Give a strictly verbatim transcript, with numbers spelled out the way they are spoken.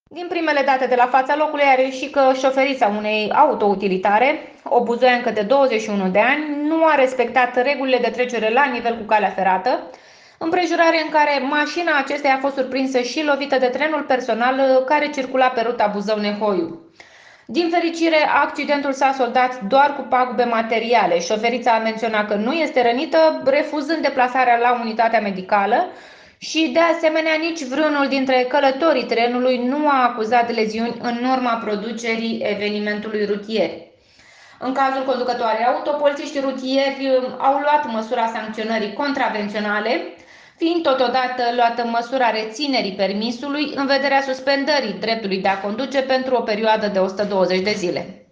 Din primele date de la fața locului a reieșit că șoferița unei autoutilitare, o buzoiancă de douăzeci și unu de ani, nu a respectat regulile de trecere la nivel cu calea ferată, împrejurare în care mașina acesteia a fost surprinsă și lovită de trenul personal care circula pe ruta Buzău-Nehoiu. Din fericire, accidentul s-a soldat doar cu pagube materiale. Șoferița a menționat că nu este rănită, refuzând deplasarea la unitatea medicală și, de asemenea, nici vreunul dintre călătorii trenului nu a acuzat leziuni în urma producerii evenimentului rutier. În cazul conducătoarei auto, polițiștii rutieri au luat măsura sancționării contravenționale, fiind totodată luată măsura reținerii permisului în vederea suspendării dreptului de a conduce pentru o perioadă de o sută douăzeci de zile.